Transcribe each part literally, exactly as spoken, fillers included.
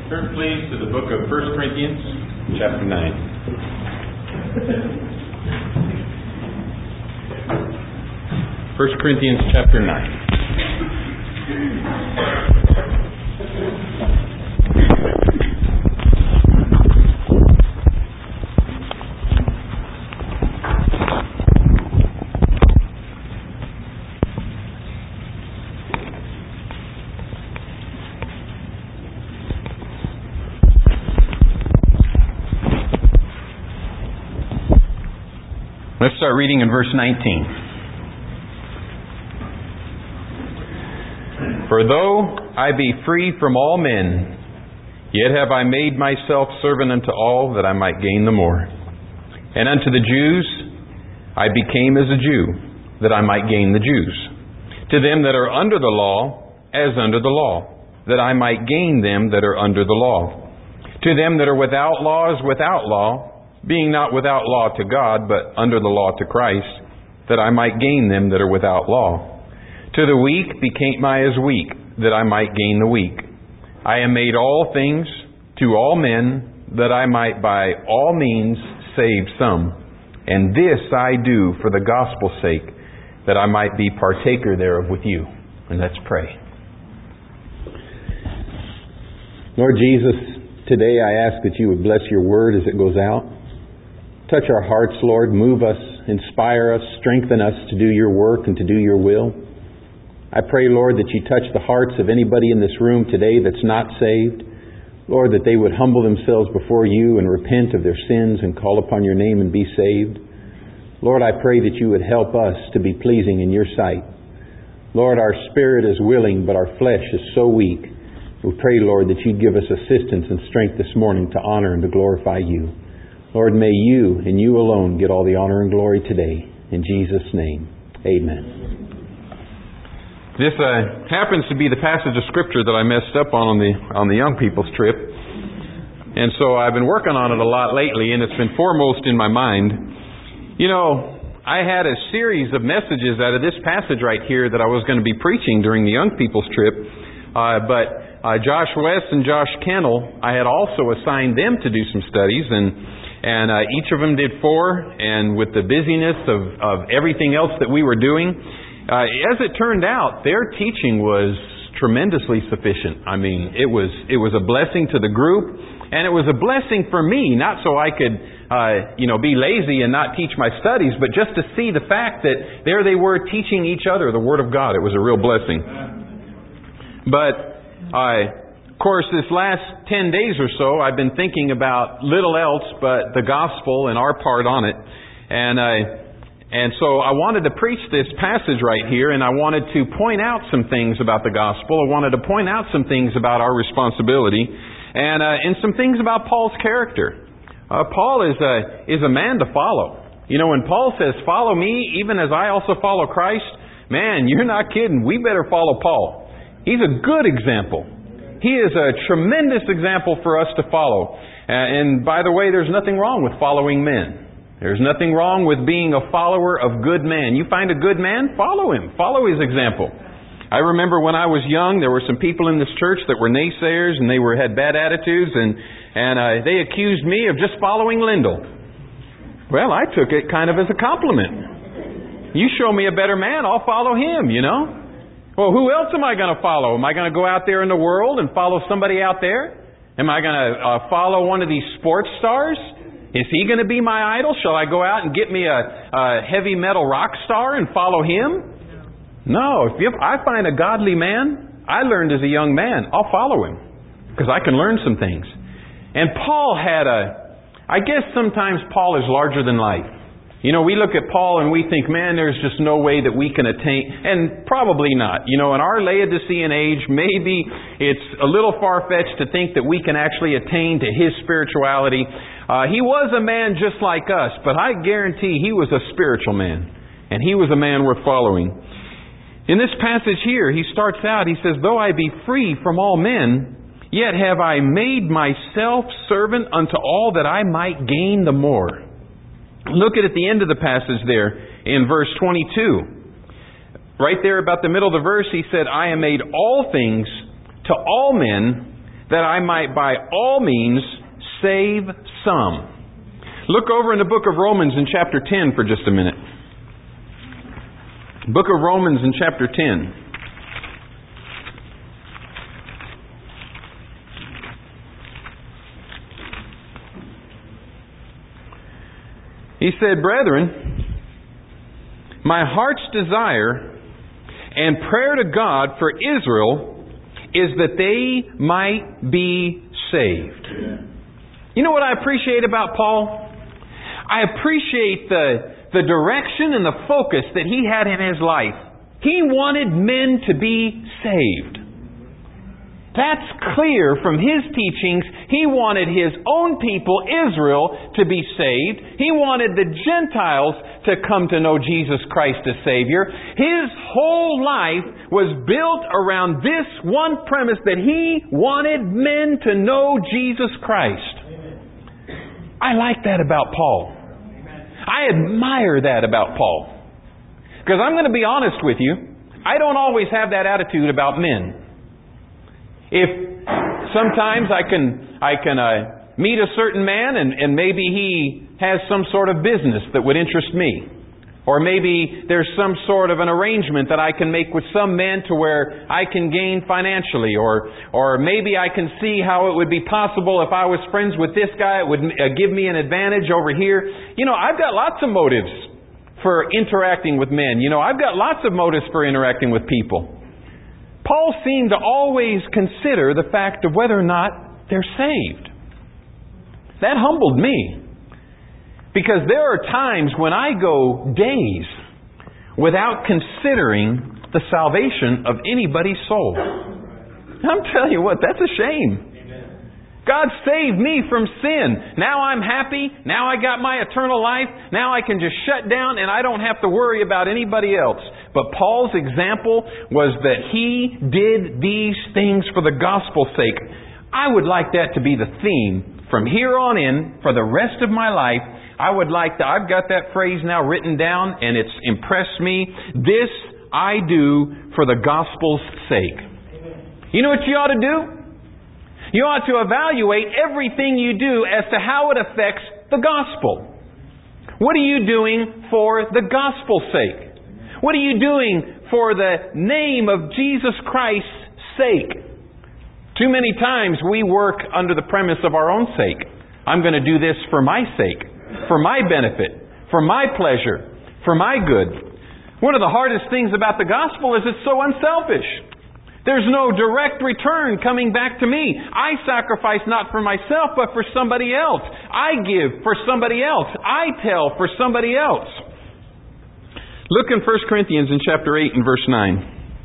Turn please to the book of First Corinthians, chapter nine. First Corinthians, chapter nine. Let's start reading in verse nineteen. For though I be free from all men, yet have I made myself servant unto all, that I might gain the more. And unto the Jews I became as a Jew, that I might gain the Jews. To them that are under the law, as under the law, that I might gain them that are under the law. To them that are without law, as without law, being not without law to God, but under the law to Christ, that I might gain them that are without law. To the weak became I as weak, that I might gain the weak. I am made all things to all men, that I might by all means save some. And this I do for the gospel's sake, that I might be partaker thereof with you. And let's pray. Lord Jesus, today I ask that you would bless your word as it goes out. Touch our hearts, Lord. Move us, inspire us, strengthen us to do your work and to do your will. I pray, Lord, that you touch the hearts of anybody in this room today that's not saved. Lord, that they would humble themselves before you and repent of their sins and call upon your name and be saved. Lord, I pray that you would help us to be pleasing in your sight. Lord, our spirit is willing, but our flesh is so weak. We pray, Lord, that you'd give us assistance and strength this morning to honor and to glorify you. Lord, may you and you alone get all the honor and glory today. In Jesus' name, amen. This uh, happens to be the passage of Scripture that I messed up on on the, on the young people's trip. And so I've been working on it a lot lately, and it's been foremost in my mind. You know, I had a series of messages out of this passage right here that I was going to be preaching during the young people's trip. Uh, but uh, Josh West and Josh Kennel, I had also assigned them to do some studies, and And uh, each of them did four, and with the busyness of, of everything else that we were doing, uh, as it turned out, their teaching was tremendously sufficient. I mean, it was it was a blessing to the group, and it was a blessing for me, not so I could uh, you know be lazy and not teach my studies, but just to see the fact that there they were teaching each other the Word of God. It was a real blessing. But I. Uh, Of course, this last ten days or so, I've been thinking about little else but the gospel and our part on it. And I, and so I wanted to preach this passage right here, and I wanted to point out some things about the gospel. I wanted to point out some things about our responsibility, and uh, and some things about Paul's character. Uh, Paul is a, is a man to follow. You know, when Paul says, "Follow me, even as I also follow Christ," man, you're not kidding. We better follow Paul. He's a good example. He is a tremendous example for us to follow. Uh, and by the way, there's nothing wrong with following men. There's nothing wrong with being a follower of good men. You find a good man, follow him. Follow his example. I remember when I was young, there were some people in this church that were naysayers, and they were had bad attitudes, and, and uh, they accused me of just following Lyndall. Well, I took it kind of as a compliment. You show me a better man, I'll follow him, you know. Well, who else am I going to follow? Am I going to go out there in the world and follow somebody out there? Am I going to uh, follow one of these sports stars? Is he going to be my idol? Shall I go out and get me a, a heavy metal rock star and follow him? No. If, if I find a godly man, I learned as a young man, I'll follow him because I can learn some things. And Paul had a, I guess sometimes Paul is larger than life. You know, we look at Paul and we think, man, there's just no way that we can attain, and probably not. You know, in our Laodicean age, maybe it's a little far-fetched to think that we can actually attain to his spirituality. Uh, he was a man just like us, but I guarantee he was a spiritual man, and he was a man worth following. In this passage here, he starts out, he says, though I be free from all men, yet have I made myself servant unto all, that I might gain the more. Look at at the end of the passage there in verse twenty-two. Right there about the middle of the verse, he said, I am made all things to all men, that I might by all means save some. Look over in the book of Romans in chapter ten for just a minute. Book of Romans in chapter ten. He said, "Brethren, my heart's desire and prayer to God for Israel is that they might be saved." You know what I appreciate about Paul? I appreciate the, the direction and the focus that he had in his life. He wanted men to be saved. That's clear from his teachings. He wanted his own people, Israel, to be saved. He wanted the Gentiles to come to know Jesus Christ as Savior. His whole life was built around this one premise, that he wanted men to know Jesus Christ. I like that about Paul. I admire that about Paul. Because I'm going to be honest with you, I don't always have that attitude about men. If sometimes I can I can uh, meet a certain man and, and maybe he has some sort of business that would interest me. Or maybe there's some sort of an arrangement that I can make with some men to where I can gain financially. Or or maybe I can see how it would be possible if I was friends with this guy, it would uh, give me an advantage over here. You know, I've got lots of motives for interacting with men. You know, I've got lots of motives for interacting with people. Paul seemed to always consider the fact of whether or not they're saved. That humbled me. Because there are times when I go days without considering the salvation of anybody's soul. I'm telling you what, that's a shame. God saved me from sin. Now I'm happy. Now I got my eternal life. Now I can just shut down and I don't have to worry about anybody else. But Paul's example was that he did these things for the gospel's sake. I would like that to be the theme from here on in for the rest of my life. I would like to, I've got that phrase now written down and it's impressed me. This I do for the gospel's sake. You know what you ought to do? You ought to evaluate everything you do as to how it affects the gospel. What are you doing for the gospel's sake? What are you doing for the name of Jesus Christ's sake? Too many times we work under the premise of our own sake. I'm going to do this for my sake, for my benefit, for my pleasure, for my good. One of the hardest things about the gospel is it's so unselfish. There's no direct return coming back to me. I sacrifice not for myself, but for somebody else. I give for somebody else. I tell for somebody else. Look in First Corinthians in chapter eight and verse nine.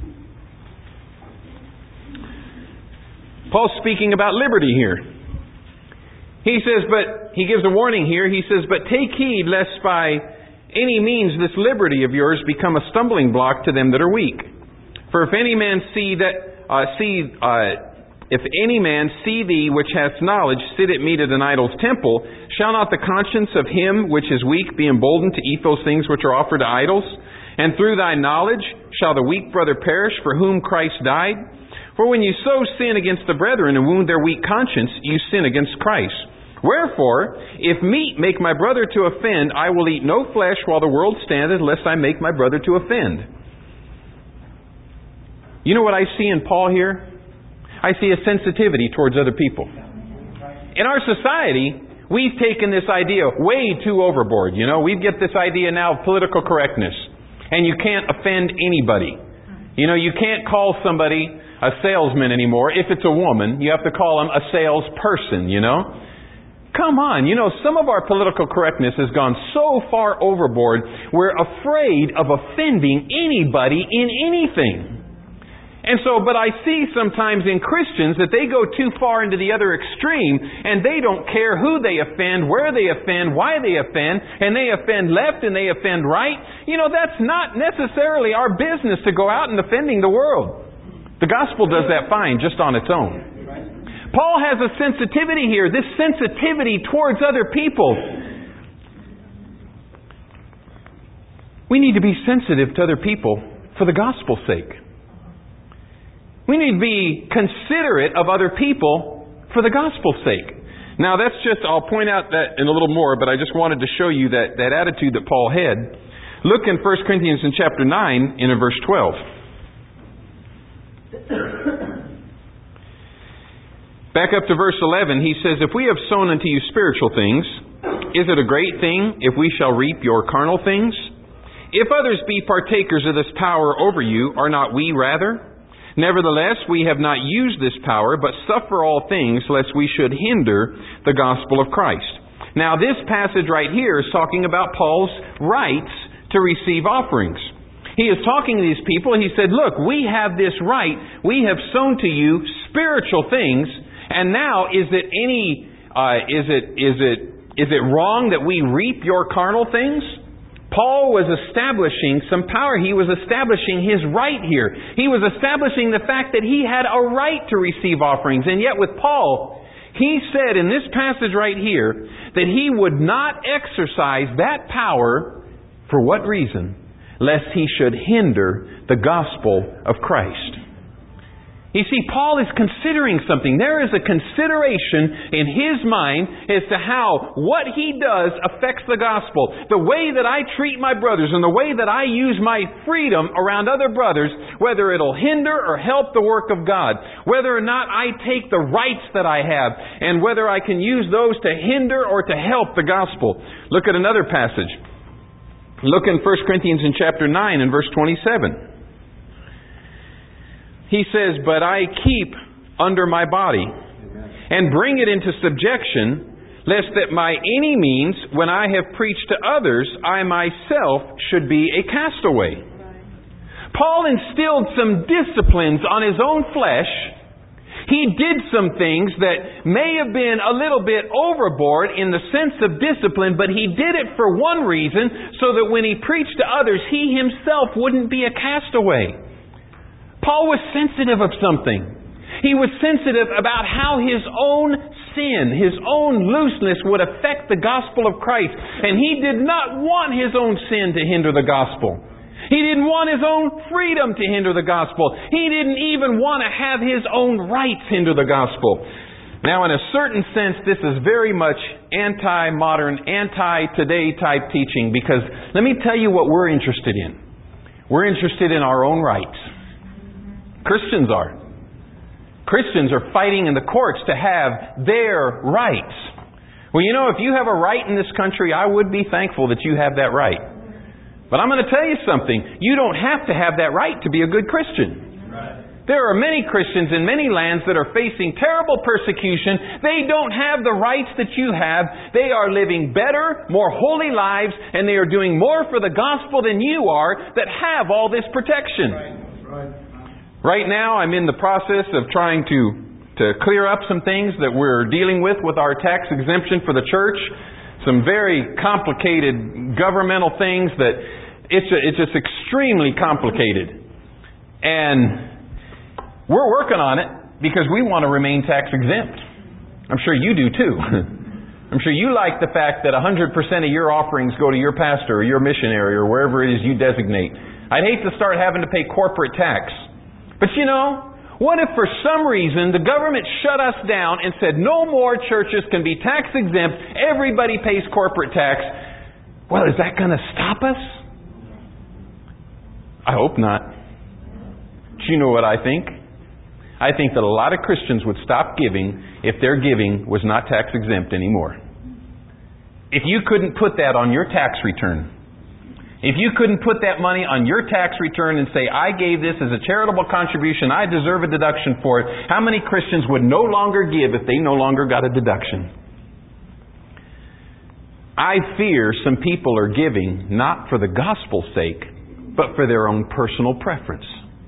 Paul's speaking about liberty here. He says, but he gives a warning here. He says, but take heed lest by any means this liberty of yours become a stumbling block to them that are weak. For if any man see that uh, see uh, if any man see thee which hath knowledge sit at meat at an idol's temple, shall not the conscience of him which is weak be emboldened to eat those things which are offered to idols? And through thy knowledge shall the weak brother perish for whom Christ died? For when you so sin against the brethren and wound their weak conscience, you sin against Christ. Wherefore, if meat make my brother to offend, I will eat no flesh while the world standeth, lest I make my brother to offend. You know what I see in Paul here? I see a sensitivity towards other people. In our society, we've taken this idea way too overboard. You know, we get this idea now of political correctness. And you can't offend anybody. You know, you can't call somebody a salesman anymore. If it's a woman, you have to call them a salesperson, you know. Come on, you know, some of our political correctness has gone so far overboard, we're afraid of offending anybody in anything. And so, but I see sometimes in Christians that they go too far into the other extreme and they don't care who they offend, where they offend, why they offend, and they offend left and they offend right. You know, that's not necessarily our business to go out and offending the world. The gospel does that fine just on its own. Paul has a sensitivity here, this sensitivity towards other people. We need to be sensitive to other people for the gospel's sake. We need to be considerate of other people for the gospel's sake. Now that's just, I'll point out that in a little more, but I just wanted to show you that, that attitude that Paul had. Look in First Corinthians in chapter nine in verse twelve. Back up to verse eleven, he says, "If we have sown unto you spiritual things, is it a great thing if we shall reap your carnal things? If others be partakers of this power over you, are not we rather? Nevertheless, we have not used this power, but suffer all things, lest we should hinder the gospel of Christ." Now, this passage right here is talking about Paul's rights to receive offerings. He is talking to these people, and he said, look, we have this right. We have sown to you spiritual things, and now is it any, uh, is it, is it, is it wrong that we reap your carnal things? Paul was establishing some power. He was establishing his right here. He was establishing the fact that he had a right to receive offerings. And yet with Paul, he said in this passage right here that he would not exercise that power. For what reason? Lest he should hinder the gospel of Christ. You see, Paul is considering something. There is a consideration in his mind as to how what he does affects the gospel. The way that I treat my brothers and the way that I use my freedom around other brothers, whether it'll hinder or help the work of God, whether or not I take the rights that I have, and whether I can use those to hinder or to help the gospel. Look at another passage. Look in First Corinthians in chapter nine and verse twenty-seven. He says, "But I keep under my body, and bring it into subjection, lest that by any means, when I have preached to others, I myself should be a castaway." Paul instilled some disciplines on his own flesh. He did some things that may have been a little bit overboard in the sense of discipline, but he did it for one reason, so that when he preached to others, he himself wouldn't be a castaway. Paul was sensitive of something. He was sensitive about how his own sin, his own looseness would affect the gospel of Christ. And he did not want his own sin to hinder the gospel. He didn't want his own freedom to hinder the gospel. He didn't even want to have his own rights hinder the gospel. Now, in a certain sense, this is very much anti-modern, anti-today type teaching, because let me tell you what we're interested in. We're interested in our own rights. Christians are. Christians are fighting in the courts to have their rights. Well, you know, if you have a right in this country, I would be thankful that you have that right. But I'm going to tell you something. You don't have to have that right to be a good Christian. Right. There are many Christians in many lands that are facing terrible persecution. They don't have the rights that you have. They are living better, more holy lives, and they are doing more for the gospel than you are that have all this protection. Right. Right. Right now, I'm in the process of trying to, to clear up some things that we're dealing with with our tax exemption for the church. Some very complicated governmental things that it's, it's just extremely complicated. And we're working on it because we want to remain tax exempt. I'm sure you do too. I'm sure you like the fact that one hundred percent of your offerings go to your pastor or your missionary or wherever it is you designate. I'd hate to start having to pay corporate tax. But you know, what if for some reason the government shut us down and said no more churches can be tax exempt, everybody pays corporate tax? Well, is that going to stop us? I hope not. Do you know what I think? I think that a lot of Christians would stop giving if their giving was not tax exempt anymore. If you couldn't put that on your tax return, if you couldn't put that money on your tax return and say, I gave this as a charitable contribution, I deserve a deduction for it, how many Christians would no longer give if they no longer got a deduction? I fear some people are giving not for the gospel's sake, but for their own personal preference.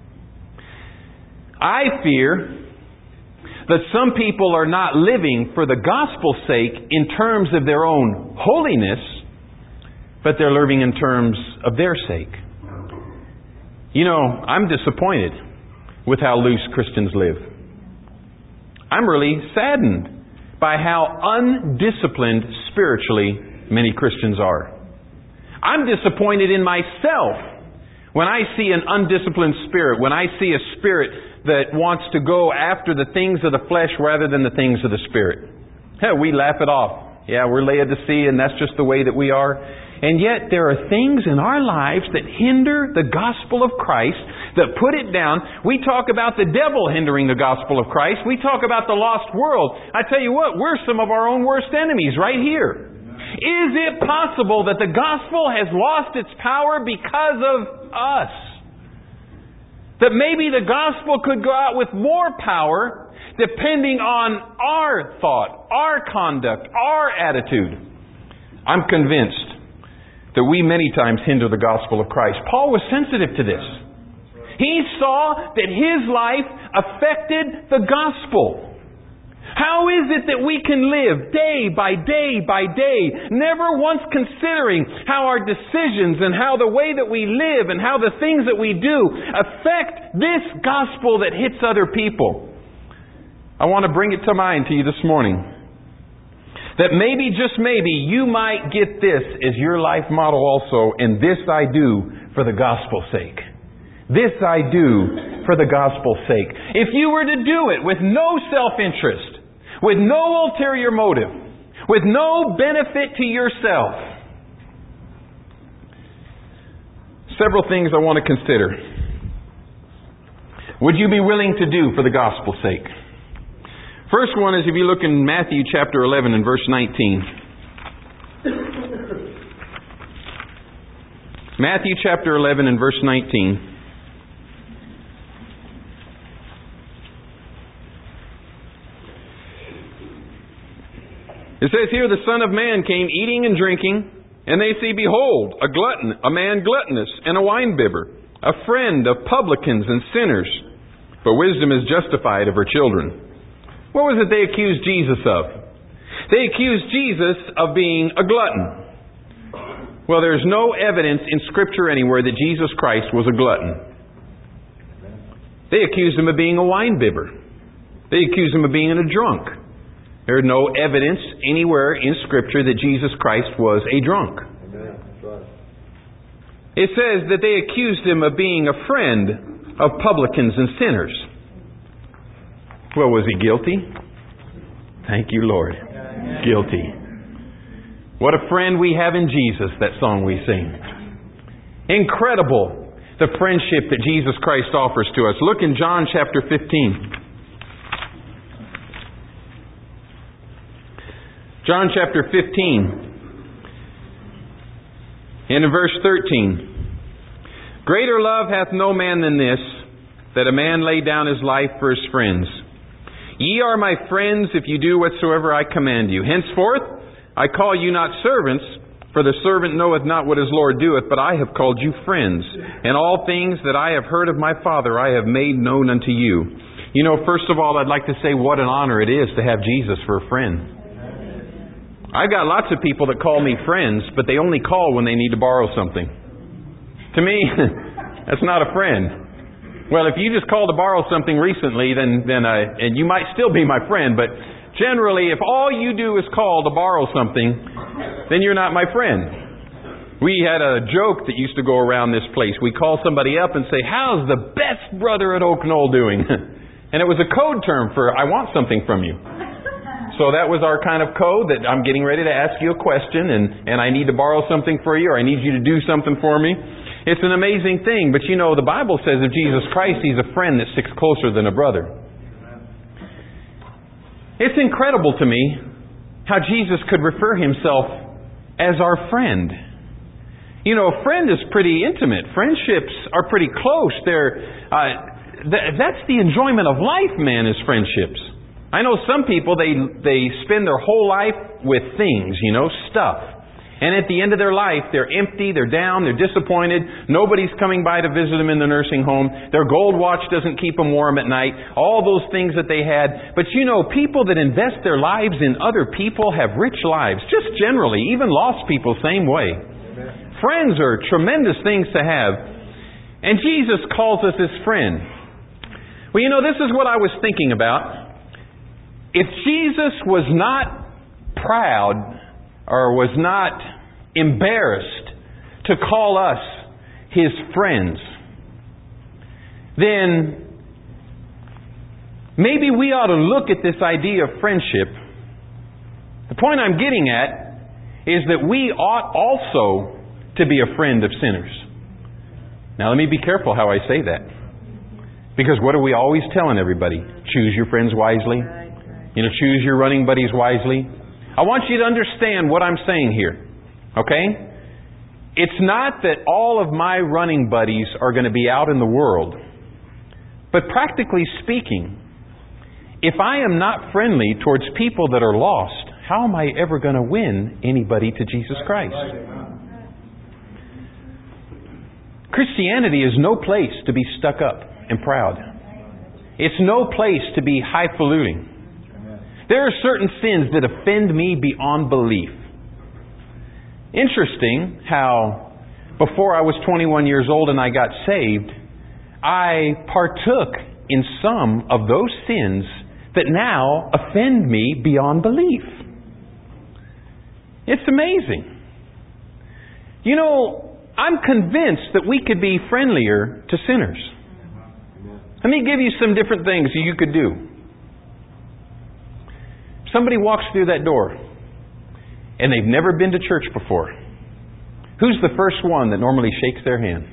I fear that some people are not living for the gospel's sake in terms of their own holiness, but they're living in terms of their sake. You know, I'm disappointed with how loose Christians live. I'm really saddened by how undisciplined spiritually many Christians are. I'm disappointed in myself when I see an undisciplined spirit, when I see a spirit that wants to go after the things of the flesh rather than the things of the Spirit. Hell, we laugh it off. Yeah, we're Laodicean, and that's just the way that we are. And yet there are things in our lives that hinder the gospel of Christ, that put it down. We talk about the devil hindering the gospel of Christ. We talk about the lost world. I tell you what, we're some of our own worst enemies right here. Is it possible that the gospel has lost its power because of us? That maybe the gospel could go out with more power depending on our thought, our conduct, our attitude. I'm convinced that we many times hinder the gospel of Christ. Paul was sensitive to this. He saw that his life affected the gospel. How is it that we can live day by day by day, never once considering how our decisions and how the way that we live and how the things that we do affect this gospel that hits other people? I want to bring it to mind to you this morning. That maybe, just maybe, you might get this as your life model also, and this I do for the gospel's sake. This I do for the gospel's sake. If you were to do it with no self-interest, with no ulterior motive, with no benefit to yourself. Several things I want to consider. Would you be willing to do for the gospel's sake? First one is if you look in Matthew chapter eleven and verse nineteen. Matthew chapter eleven and verse nineteen. It says here, the Son of Man came eating and drinking, and they see, behold, a glutton, a man gluttonous, and a winebibber, a friend of publicans and sinners. But wisdom is justified of her children. What was it they accused Jesus of? They accused Jesus of being a glutton. Well, there's no evidence in Scripture anywhere that Jesus Christ was a glutton. They accused Him of being a winebibber. They accused Him of being a drunk. There's no evidence anywhere in Scripture that Jesus Christ was a drunk. It says that they accused Him of being a friend of publicans and sinners. Well, was He guilty? Thank you, Lord. Guilty. What a friend we have in Jesus, that song we sing. Incredible, the friendship that Jesus Christ offers to us. Look in John chapter fifteen. John chapter fifteen. And in verse thirteen. Greater love hath no man than this, that a man lay down his life for his friends. Ye are my friends if you do whatsoever I command you. Henceforth I call you not servants, for the servant knoweth not what his Lord doeth, but I have called you friends. And all things that I have heard of my Father I have made known unto you. You know, first of all, I'd like to say what an honor it is to have Jesus for a friend. I've got lots of people that call me friends, but they only call when they need to borrow something. To me, that's not a friend. Well, if you just called to borrow something recently, then then uh, and you might still be my friend, but generally, if all you do is call to borrow something, then you're not my friend. We had a joke that used to go around this place. We call somebody up and say, "How's the best brother at Oak Knoll doing?" And it was a code term for, "I want something from you." So that was our kind of code, that I'm getting ready to ask you a question and, and I need to borrow something for you, or I need you to do something for me. It's an amazing thing, but you know, the Bible says of Jesus Christ, He's a friend that sticks closer than a brother. It's incredible to me how Jesus could refer Himself as our friend. You know, a friend is pretty intimate. Friendships are pretty close. They're, uh, th- that's the enjoyment of life, man, is friendships. I know some people, they they spend their whole life with things, you know, stuff. And at the end of their life, they're empty, they're down, they're disappointed. Nobody's coming by to visit them in the nursing home. Their gold watch doesn't keep them warm at night. All those things that they had. But you know, people that invest their lives in other people have rich lives. Just generally, even lost people, same way. Amen. Friends are tremendous things to have. And Jesus calls us His friend. Well, you know, this is what I was thinking about. If Jesus was not proud or was not embarrassed to call us His friends, then maybe we ought to look at this idea of friendship. The point I'm getting at is that we ought also to be a friend of sinners. Now let me be careful how I say that. Because what are we always telling everybody? Choose your friends wisely. You know, choose your running buddies wisely. I want you to understand what I'm saying here. Okay? It's not that all of my running buddies are going to be out in the world. But practically speaking, if I am not friendly towards people that are lost, how am I ever going to win anybody to Jesus Christ? Christianity is no place to be stuck up and proud. It's no place to be highfalutin. There are certain sins that offend me beyond belief. Interesting how before I was twenty-one years old and I got saved, I partook in some of those sins that now offend me beyond belief. It's amazing. You know, I'm convinced that we could be friendlier to sinners. Let me give you some different things you could do. Somebody walks through that door and they've never been to church before. Who's the first one that normally shakes their hand?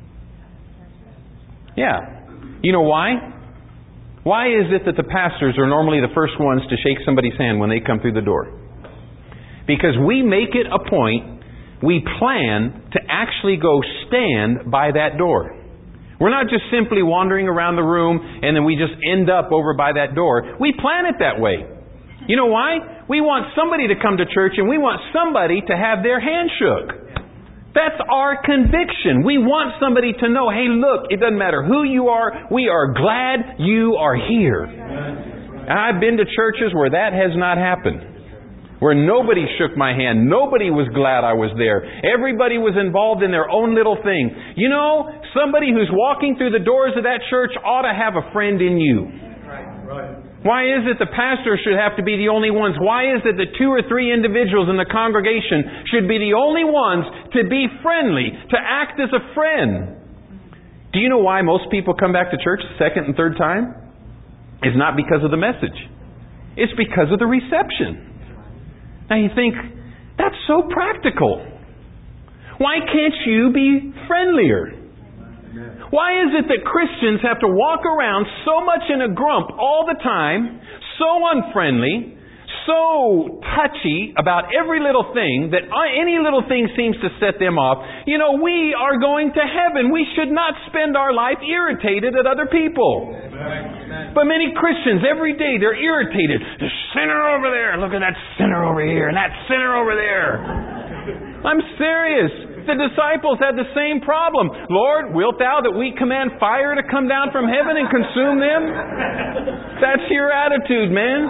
Yeah. You know why? Why is it that the pastors are normally the first ones to shake somebody's hand when they come through the door? Because we make it a point, we plan to actually go stand by that door. We're not just simply wandering around the room and then we just end up over by that door. We plan it that way. You know why? We want somebody to come to church and we want somebody to have their hand shook. That's our conviction. We want somebody to know, hey, look, it doesn't matter who you are, we are glad you are here. And I've been to churches where that has not happened. Where nobody shook my hand. Nobody was glad I was there. Everybody was involved in their own little thing. You know, somebody who's walking through the doors of that church ought to have a friend in you. Why is it the pastor should have to be the only ones? Why is it that two or three individuals in the congregation should be the only ones to be friendly, to act as a friend? Do you know why most people come back to church the second and third time? It's not because of the message. It's because of the reception. Now you think, that's so practical. Why can't you be friendlier? Why is it that Christians have to walk around so much in a grump all the time, so unfriendly, so touchy about every little thing that any little thing seems to set them off? You know, we are going to heaven. We should not spend our life irritated at other people. But many Christians, every day, they're irritated. The sinner over there. Look at that sinner over here and that sinner over there. I'm serious. The disciples had the same problem. Lord, wilt thou that we command fire to come down from heaven and consume them? That's your attitude,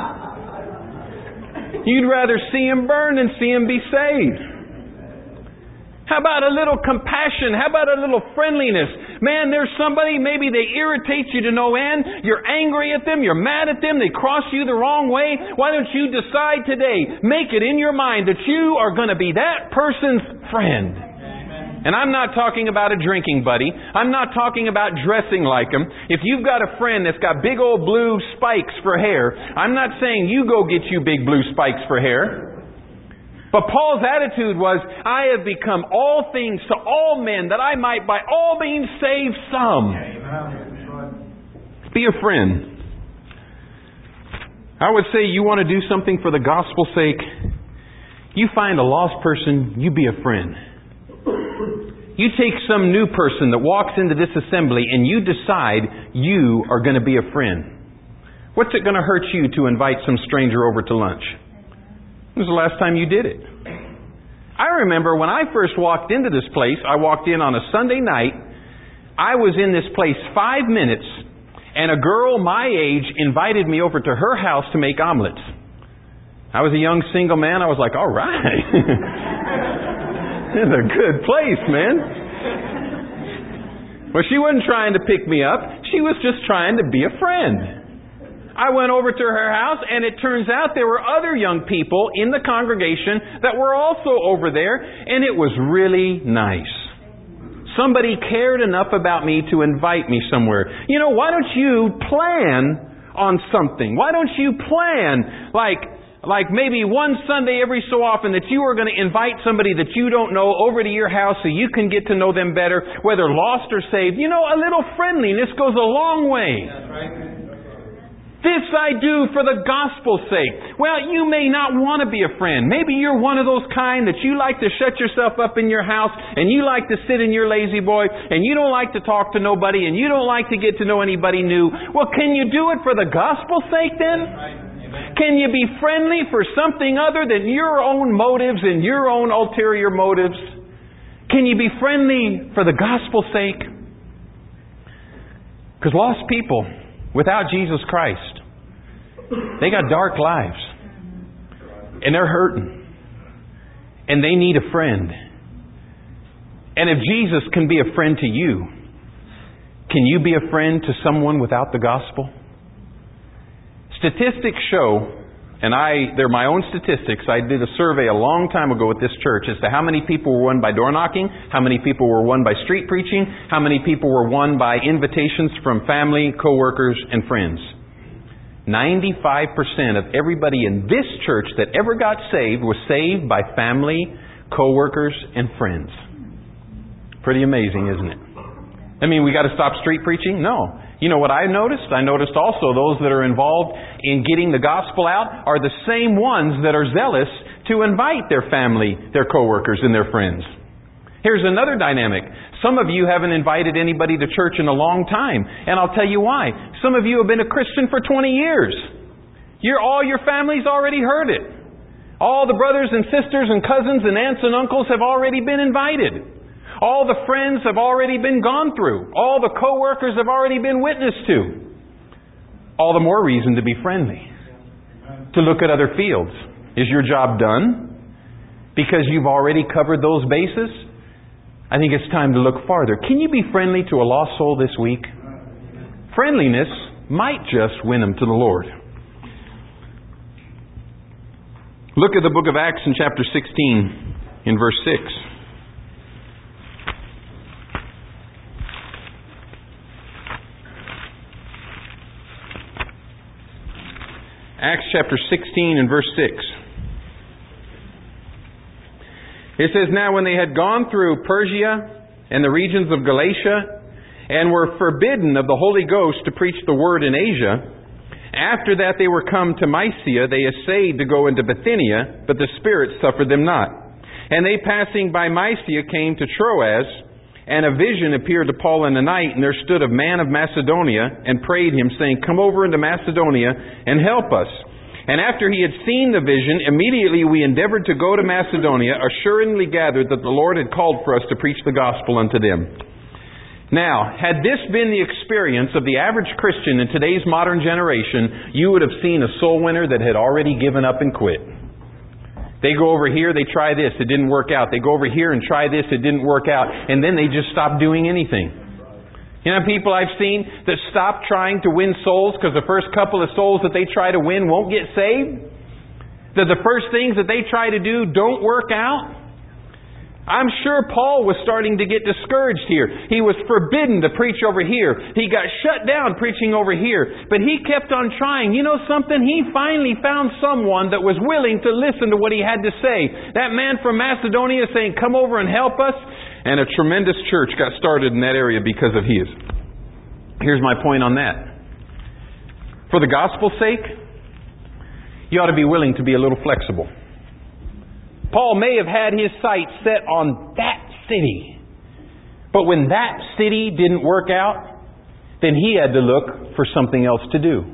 man. You'd rather see them burn than see them be saved. How about a little compassion? How about a little friendliness? Man, there's somebody, maybe they irritate you to no end. You're angry at them. You're mad at them. They cross you the wrong way. Why don't you decide today, make it in your mind that you are going to be that person's friend. And I'm not talking about a drinking buddy. I'm not talking about dressing like them. If you've got a friend that's got big old blue spikes for hair, I'm not saying you go get you big blue spikes for hair. But Paul's attitude was, I have become all things to all men that I might by all means save some. Be a friend. I would say you want to do something for the gospel's sake. You find a lost person, you be a friend. You take some new person that walks into this assembly and you decide you are going to be a friend. What's it going to hurt you to invite some stranger over to lunch? When was the last time you did it? I remember when I first walked into this place, I walked in on a Sunday night. I was in this place five minutes and a girl my age invited me over to her house to make omelets. I was a young single man. I was like, all right. This is a good place, man. Well, she wasn't trying to pick me up. She was just trying to be a friend. I went over to her house, and it turns out there were other young people in the congregation that were also over there, and it was really nice. Somebody cared enough about me to invite me somewhere. You know, why don't you plan on something? Why don't you plan like like maybe one Sunday every so often that you are going to invite somebody that you don't know over to your house so you can get to know them better, whether lost or saved? You know, a little friendliness goes a long way. That's right. This I do for the gospel's sake. Well, you may not want to be a friend. Maybe you're one of those kind that you like to shut yourself up in your house and you like to sit in your lazy boy and you don't like to talk to nobody and you don't like to get to know anybody new. Well, can you do it for the gospel's sake then? Can you be friendly for something other than your own motives and your own ulterior motives? Can you be friendly for the gospel's sake? Because lost people without Jesus Christ, they got dark lives. And they're hurting. And they need a friend. And if Jesus can be a friend to you, can you be a friend to someone without the gospel? Statistics show, and I they're my own statistics, I did a survey a long time ago at this church as to how many people were won by door knocking, how many people were won by street preaching, how many people were won by invitations from family, co-workers, and friends. ninety-five percent of everybody in this church that ever got saved was saved by family, co-workers, and friends. Pretty amazing, isn't it? I mean, we got to stop street preaching? No. You know what I noticed? I noticed also those that are involved in getting the gospel out are the same ones that are zealous to invite their family, their co-workers, and their friends. Here's another dynamic. Some of you haven't invited anybody to church in a long time. And I'll tell you why. Some of you have been a Christian for twenty years. You're, all your family's already heard it. All the brothers and sisters and cousins and aunts and uncles have already been invited. All the friends have already been gone through. All the co-workers have already been witnessed to. All the more reason to be friendly. To look at other fields. Is your job done? Because you've already covered those bases? I think it's time to look farther. Can you be friendly to a lost soul this week? Friendliness might just win them to the Lord. Look at the book of Acts in chapter sixteen in verse six. Acts chapter sixteen and verse six. It says, "Now when they had gone through Persia and the regions of Galatia, and were forbidden of the Holy Ghost to preach the word in Asia, after that they were come to Mysia, they essayed to go into Bithynia, but the Spirit suffered them not. And they passing by Mysia came to Troas, and a vision appeared to Paul in the night, and there stood a man of Macedonia, and prayed him, saying, Come over into Macedonia, and help us. And after he had seen the vision, immediately we endeavored to go to Macedonia, assuredly gathered that the Lord had called for us to preach the gospel unto them." Now, had this been the experience of the average Christian in today's modern generation, you would have seen a soul winner that had already given up and quit. They go over here, they try this, it didn't work out. They go over here and try this, it didn't work out. And then they just stop doing anything. You know, people I've seen that stop trying to win souls because the first couple of souls that they try to win won't get saved. That the first things that they try to do don't work out. I'm sure Paul was starting to get discouraged here. He was forbidden to preach over here. He got shut down preaching over here. But he kept on trying. You know something? He finally found someone that was willing to listen to what he had to say. That man from Macedonia saying, "Come over and help us." And a tremendous church got started in that area because of his. Here's my point on that. For the gospel's sake, you ought to be willing to be a little flexible. Paul may have had his sights set on that city. But when that city didn't work out, then he had to look for something else to do.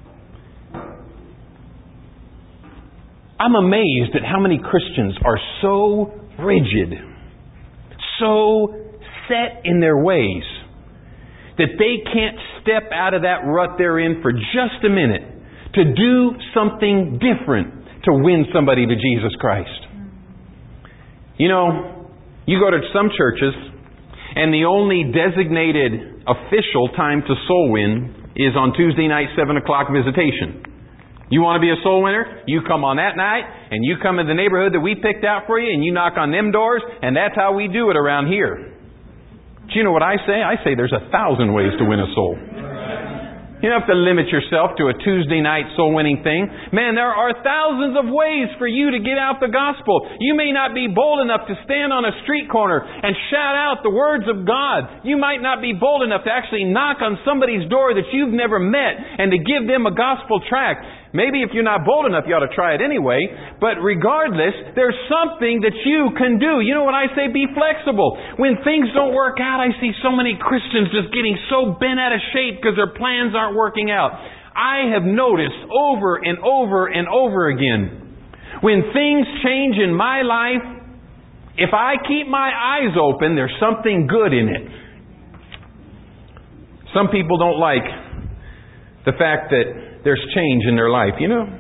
I'm amazed at how many Christians are so rigid, so set in their ways, that they can't step out of that rut they're in for just a minute to do something different to win somebody to Jesus Christ. You know, you go to some churches, and the only designated official time to soul win is on Tuesday night, seven o'clock visitation. You want to be a soul winner? You come on that night, and you come in the neighborhood that we picked out for you, and you knock on them doors, and that's how we do it around here. Do you know what I say? I say there's a thousand ways to win a soul. You don't have to limit yourself to a Tuesday night soul winning thing. Man, there are thousands of ways for you to get out the gospel. You may not be bold enough to stand on a street corner and shout out the words of God. You might not be bold enough to actually knock on somebody's door that you've never met and to give them a gospel tract. Maybe if you're not bold enough, you ought to try it anyway. But regardless, there's something that you can do. You know what I say? Be flexible. When things don't work out, I see so many Christians just getting so bent out of shape because their plans aren't working out. I have noticed over and over and over again, when things change in my life, if I keep my eyes open, there's something good in it. Some people don't like the fact that there's change in their life. You know,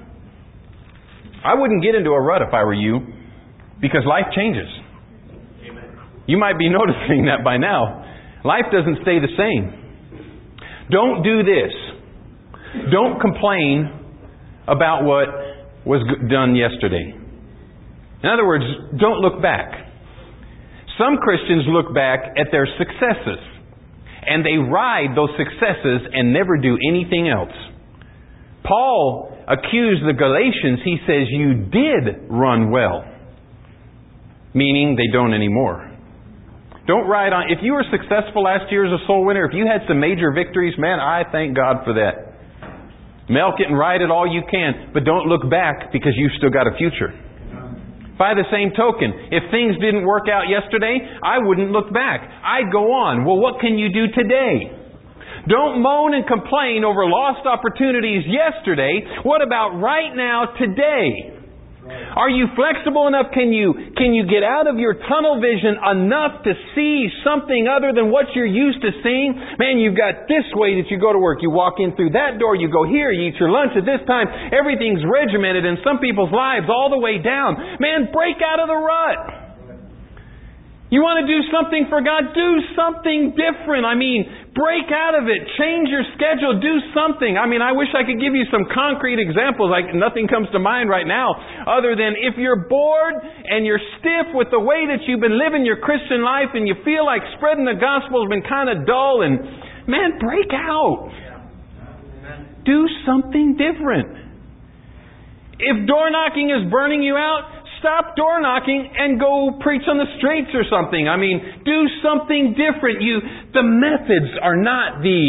I wouldn't get into a rut if I were you, because life changes. You might be noticing that by now. Life doesn't stay the same. Don't do this. Don't complain about what was done yesterday. In other words, don't look back. Some Christians look back at their successes, and they ride those successes and never do anything else. Paul accused the Galatians, he says, you did run well. Meaning they don't anymore. Don't ride on. If you were successful last year as a soul winner, if you had some major victories, man, I thank God for that. Milk it and ride it all you can, but don't look back because you've still got a future. By the same token, if things didn't work out yesterday, I wouldn't look back. I'd go on. Well, what can you do today? Don't moan and complain over lost opportunities yesterday. What about right now, today? Are you flexible enough? Can you can you get out of your tunnel vision enough to see something other than what you're used to seeing? Man, you've got this way that you go to work. You walk in through that door. You go here. You eat your lunch at this time. Everything's regimented in some people's lives all the way down. Man, break out of the rut. You want to do something for God? Do something different. I mean, break out of it. Change your schedule. Do something. I mean, I wish I could give you some concrete examples. Like nothing comes to mind right now other than if you're bored and you're stiff with the way that you've been living your Christian life and you feel like spreading the gospel has been kind of dull, and man, break out. Do something different. If door knocking is burning you out, stop door knocking and go preach on the streets or something. I mean, do something different. You, the methods are not the,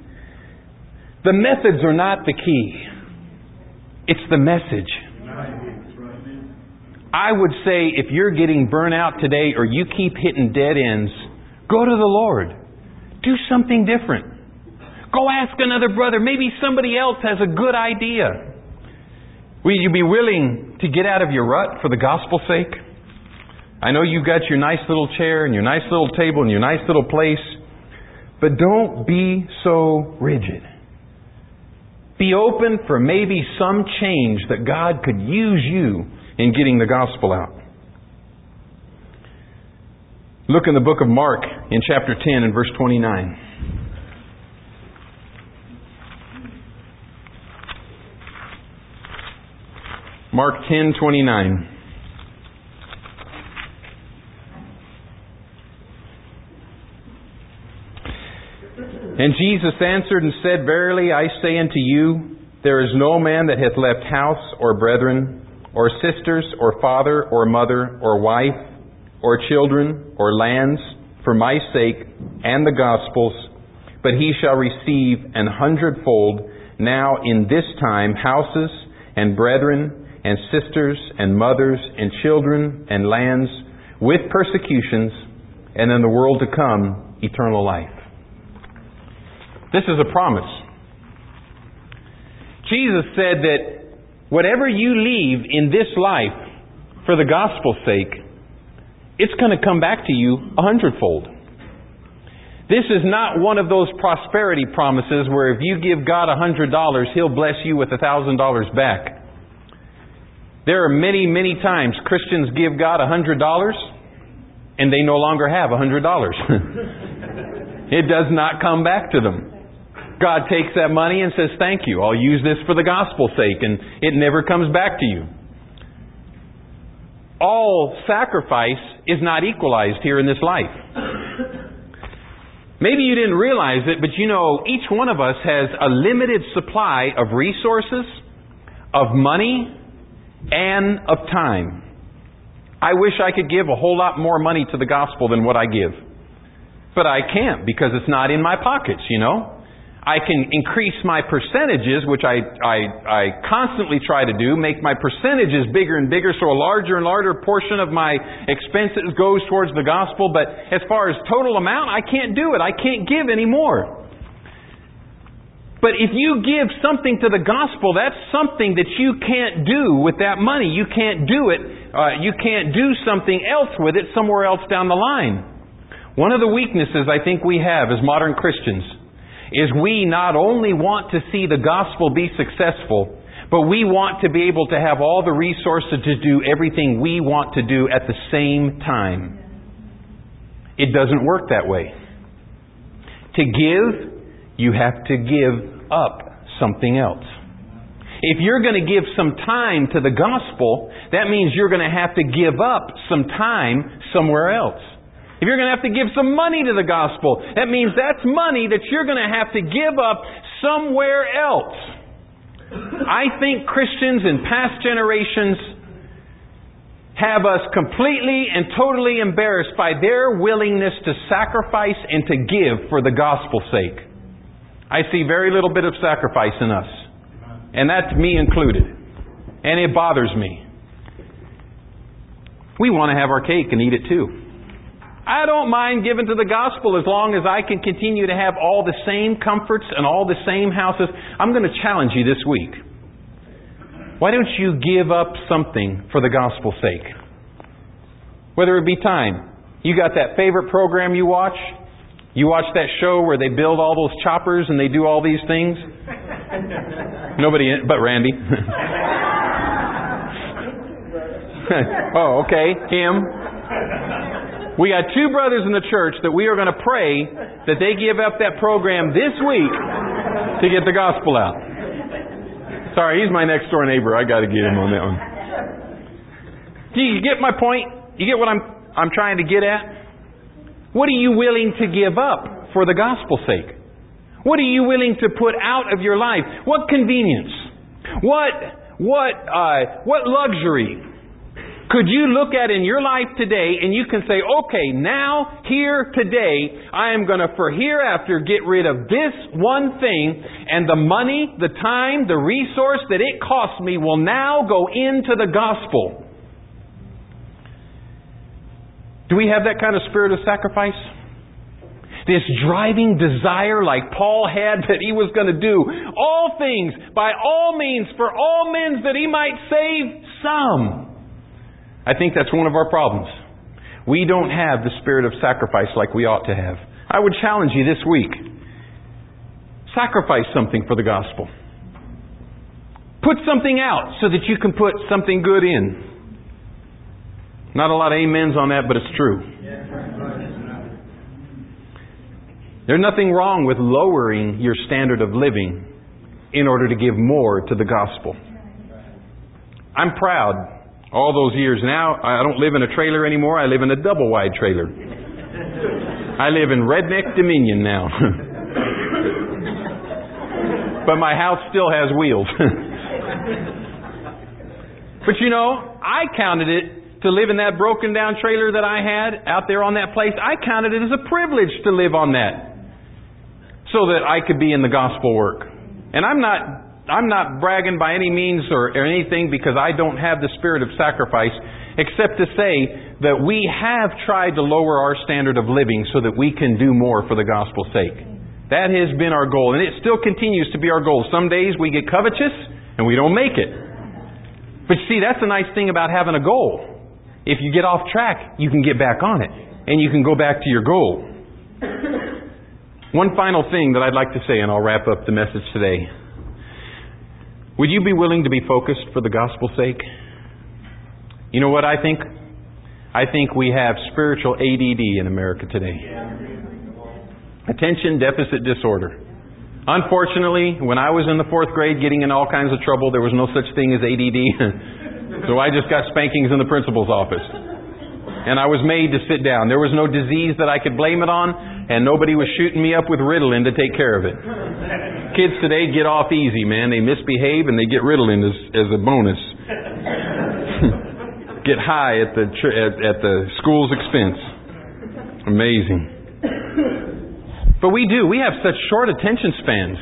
the methods are not the key. It's the message. I would say if you're getting burnt out today or you keep hitting dead ends, go to the Lord. Do something different. Go ask another brother. Maybe somebody else has a good idea. Will you be willing to get out of your rut for the gospel's sake? I know you've got your nice little chair and your nice little table and your nice little place, but don't be so rigid. Be open for maybe some change that God could use you in getting the gospel out. Look in the book of Mark in chapter ten and verse twenty-nine. Mark ten twenty-nine. And Jesus answered and said, Verily I say unto you, there is no man that hath left house or brethren, or sisters, or father, or mother, or wife, or children, or lands, for my sake and the gospel's, but he shall receive an hundredfold now in this time houses and brethren, and sisters, and mothers, and children, and lands, with persecutions, and in the world to come, eternal life. This is a promise. Jesus said that whatever you leave in this life for the gospel's sake, it's going to come back to you a hundredfold. This is not one of those prosperity promises where if you give God a hundred dollars, He'll bless you with a thousand dollars back. There are many, many times Christians give God a hundred dollars and they no longer have a hundred dollars. It does not come back to them. God takes that money and says, thank you, I'll use this for the gospel's sake, and it never comes back to you. All sacrifice is not equalized here in this life. Maybe you didn't realize it, but you know, each one of us has a limited supply of resources, of money, and of time. I wish I could give a whole lot more money to the gospel than what I give. But I can't because it's not in my pockets, you know. I can increase my percentages, which I, I, I constantly try to do, make my percentages bigger and bigger so a larger and larger portion of my expenses goes towards the gospel. But as far as total amount, I can't do it. I can't give any more. But if you give something to the gospel, that's something that you can't do with that money. You can't do it. Uh, you can't do something else with it somewhere else down the line. One of the weaknesses I think we have as modern Christians is we not only want to see the gospel be successful, but we want to be able to have all the resources to do everything we want to do at the same time. It doesn't work that way. To give, you have to give up something else. If you're going to give some time to the gospel, that means you're going to have to give up some time somewhere else. If you're going to have to give some money to the gospel, that means that's money that you're going to have to give up somewhere else. I think Christians in past generations have us completely and totally embarrassed by their willingness to sacrifice and to give for the gospel's sake. I see very little bit of sacrifice in us. And that's me included. And it bothers me. We want to have our cake and eat it too. I don't mind giving to the gospel as long as I can continue to have all the same comforts and all the same houses. I'm going to challenge you this week. Why don't you give up something for the gospel's sake? Whether it be time. You got that favorite program you watch? You watch that show where they build all those choppers and they do all these things? Nobody but Randy. Oh, okay. Him. We got two brothers in the church that we are going to pray that they give up that program this week to get the gospel out. Sorry, he's my next door neighbor. I got to get him on that one. Do you get my point? You get what I'm I'm trying to get at? What are you willing to give up for the gospel's sake? What are you willing to put out of your life? What convenience? What what uh, what luxury could you look at in your life today and you can say, okay, now, here, today, I am going to, for hereafter, get rid of this one thing, and the money, the time, the resource that it cost me will now go into the gospel. Do we have that kind of spirit of sacrifice? This driving desire like Paul had that he was going to do all things by all means for all men that he might save some. I think that's one of our problems. We don't have the spirit of sacrifice like we ought to have. I would challenge you this week. Sacrifice something for the gospel. Put something out so that you can put something good in. Not a lot of amens on that, but it's true. There's nothing wrong with lowering your standard of living in order to give more to the gospel. I'm proud. All those years now, I don't live in a trailer anymore. I live in a double-wide trailer. I live in redneck Dominion now. But my house still has wheels. But you know, I counted it to live in that broken down trailer that I had out there on that place. I counted it as a privilege to live on that so that I could be in the gospel work. And I'm not I'm not bragging by any means or, or anything because I don't have the spirit of sacrifice, except to say that we have tried to lower our standard of living so that we can do more for the gospel's sake. That has been our goal, and it still continues to be our goal. Some days we get covetous and we don't make it. But see, that's the nice thing about having a goal. If you get off track, you can get back on it, and you can go back to your goal. One final thing that I'd like to say, and I'll wrap up the message today. Would you be willing to be focused for the gospel's sake? You know what I think? I think we have spiritual A D D in America today. Attention deficit disorder. Unfortunately, when I was in the fourth grade getting in all kinds of trouble, there was no such thing as A D D. So I just got spankings in the principal's office. And I was made to sit down. There was no disease that I could blame it on, and nobody was shooting me up with Ritalin to take care of it. Kids today get off easy, man. They misbehave and they get Ritalin as, as a bonus. Get high at the at, at the school's expense. Amazing. But we do. We have such short attention spans.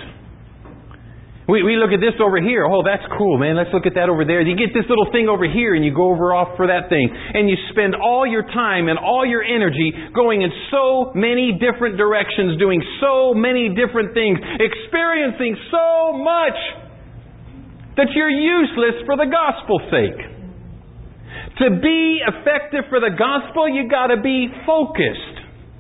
We we look at this over here. Oh, that's cool, man. Let's look at that over there. You get this little thing over here and you go over off for that thing. And you spend all your time and all your energy going in so many different directions, doing so many different things, experiencing so much that you're useless for the gospel's sake. To be effective for the gospel, you got to be focused.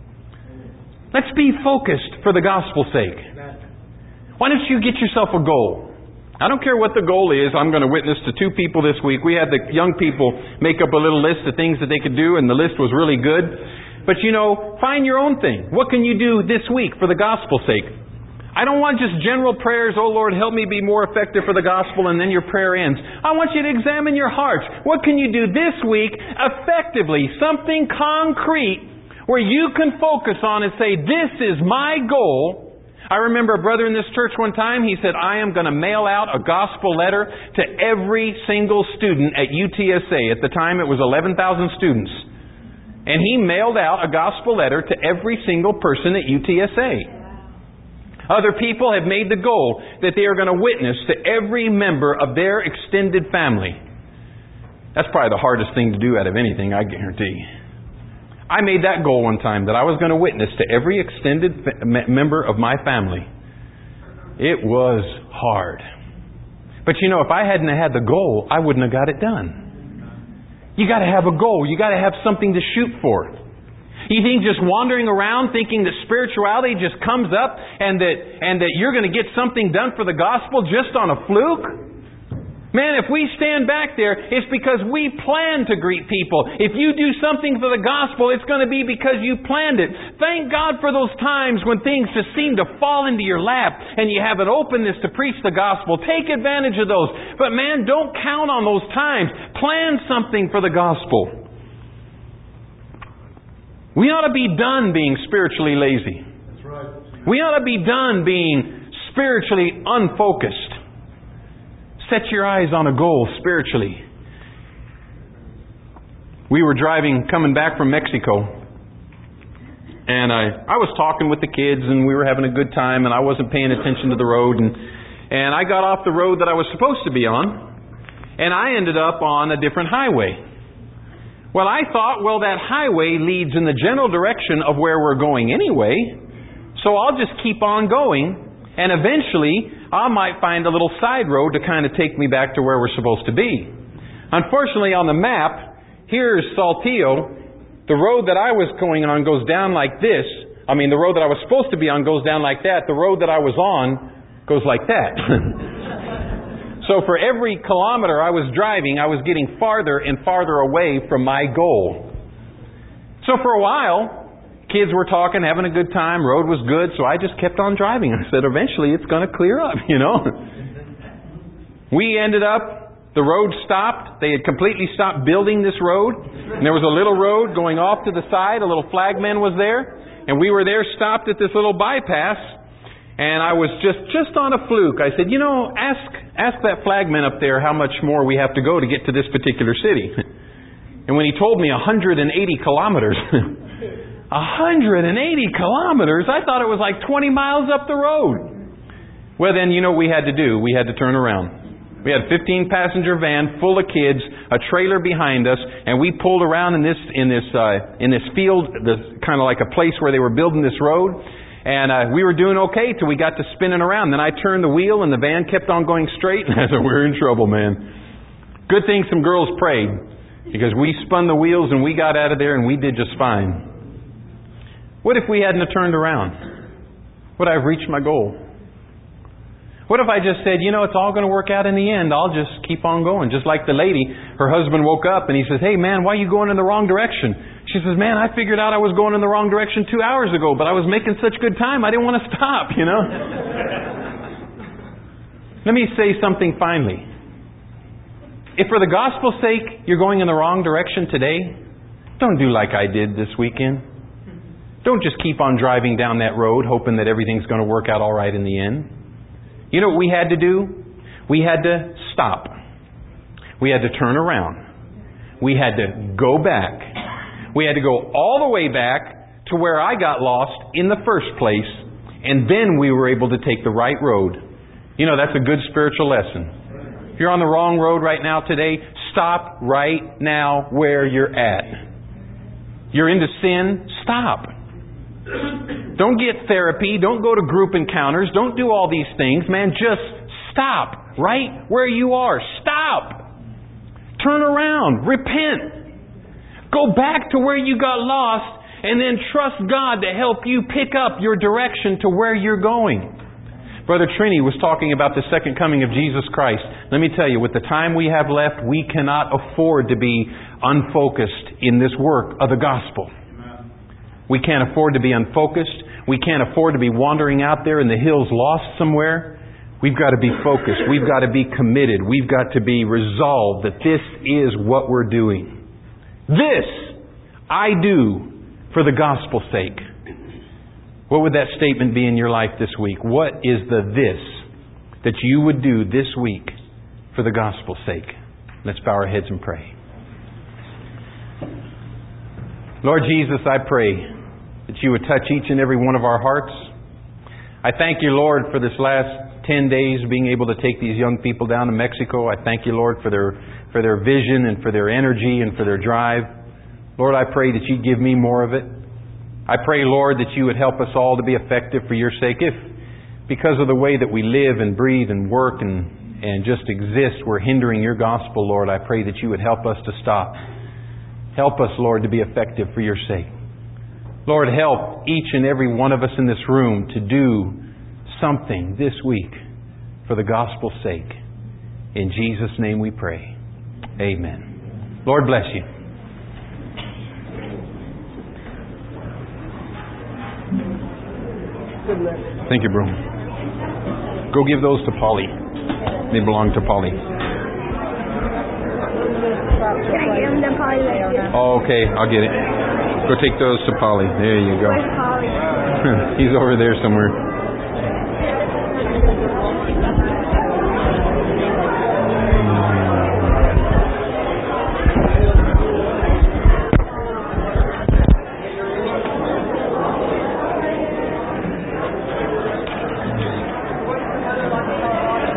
Let's be focused for the gospel's sake. Why don't you get yourself a goal? I don't care what the goal is. I'm going to witness to two people this week. We had the young people make up a little list of things that they could do, and the list was really good. But you know, find your own thing. What can you do this week for the gospel's sake? I don't want just general prayers, oh Lord, help me be more effective for the gospel, and then your prayer ends. I want you to examine your hearts. What can you do this week effectively? Something concrete where you can focus on and say, this is my goal. I remember a brother in this church one time, he said, I am going to mail out a gospel letter to every single student at U T S A. At the time it was eleven thousand students. And he mailed out a gospel letter to every single person at U T S A. Other people have made the goal that they are going to witness to every member of their extended family. That's probably the hardest thing to do out of anything, I guarantee. I made that goal one time, that I was going to witness to every extended member of my family. It was hard. But you know, if I hadn't had the goal, I wouldn't have got it done. You got to have a goal. You got to have something to shoot for. You think just wandering around thinking that spirituality just comes up and that and that you're going to get something done for the gospel just on a fluke? Man, if we stand back there, it's because we plan to greet people. If you do something for the gospel, it's going to be because you planned it. Thank God for those times when things just seem to fall into your lap and you have an openness to preach the gospel. Take advantage of those. But man, don't count on those times. Plan something for the gospel. We ought to be done being spiritually lazy. That's right. We ought to be done being spiritually unfocused. Set your eyes on a goal spiritually. We were driving, coming back from Mexico, and I, I was talking with the kids, and we were having a good time, and I wasn't paying attention to the road, and, and I got off the road that I was supposed to be on, and I ended up on a different highway. Well, I thought, well, that highway leads in the general direction of where we're going anyway, so I'll just keep on going, and eventually I might find a little side road to kind of take me back to where we're supposed to be. Unfortunately, on the map, here's Saltillo. The road that I was going on goes down like this. I mean, the road that I was supposed to be on goes down like that. The road that I was on goes like that. So for every kilometer I was driving, I was getting farther and farther away from my goal. So for a while, kids were talking, having a good time, road was good, so I just kept on driving. I said, eventually it's going to clear up, you know. We ended up, the road stopped. They had completely stopped building this road. And there was a little road going off to the side. A little flagman was there. And we were there, stopped at this little bypass. And I was just, just on a fluke. I said, you know, ask, ask that flagman up there how much more we have to go to get to this particular city. And when he told me one hundred eighty kilometers... one hundred eighty kilometers? I thought it was like twenty miles up the road. Well, then, you know what we had to do? We had to turn around. We had a fifteen passenger van full of kids, a trailer behind us, and we pulled around in this in this uh, in this field, this kind of like a place where they were building this road. And uh, we were doing okay till we got to spinning around. Then I turned the wheel and the van kept on going straight. And I said, we're in trouble, man. Good thing some girls prayed, because we spun the wheels and we got out of there and we did just fine. What if we hadn't have turned around? Would I have reached my goal? What if I just said, you know, it's all going to work out in the end. I'll just keep on going. Just like the lady, her husband woke up and he says, hey man, why are you going in the wrong direction? She says, man, I figured out I was going in the wrong direction two hours ago, but I was making such good time, I didn't want to stop, you know. Let me say something finally. If for the gospel's sake you're going in the wrong direction today, Don't do like I did this weekend. Don't just keep on driving down that road hoping that everything's going to work out all right in the end. You know what we had to do? We had to stop. We had to turn around. We had to go back. We had to go all the way back to where I got lost in the first place, and then we were able to take the right road. You know, that's a good spiritual lesson. If you're on the wrong road right now today, stop right now where you're at. You're into sin, stop. Don't get therapy. Don't go to group encounters. Don't do all these things, man. Just stop right where you are. Stop. Turn around. Repent. Go back to where you got lost and then trust God to help you pick up your direction to where you're going. Brother Trini was talking about the second coming of Jesus Christ. Let me tell you, with the time we have left, we cannot afford to be unfocused in this work of the gospel. We can't afford to be unfocused. We can't afford to be wandering out there in the hills lost somewhere. We've got to be focused. We've got to be committed. We've got to be resolved that this is what we're doing. This I do for the gospel's sake. What would that statement be in your life this week? What is the this that you would do this week for the gospel's sake? Let's bow our heads and pray. Lord Jesus, I pray that you would touch each and every one of our hearts. I thank you, Lord, for this last ten days being able to take these young people down to Mexico. I thank you, Lord, for their for their vision and for their energy and for their drive. Lord, I pray that you'd give me more of it. I pray, Lord, that you would help us all to be effective for your sake. If, because of the way that we live and breathe and work and, and just exist, we're hindering your gospel, Lord, I pray that you would help us to stop. Help us, Lord, to be effective for your sake. Lord, help each and every one of us in this room to do something this week for the gospel's sake. In Jesus' name we pray. Amen. Lord bless you. Thank you, bro. Go give those to Polly. They belong to Polly. Can I give them to Polly later? Oh, okay, I'll get it. Go take those to Polly. There you go. Where's Polly? He's over there somewhere.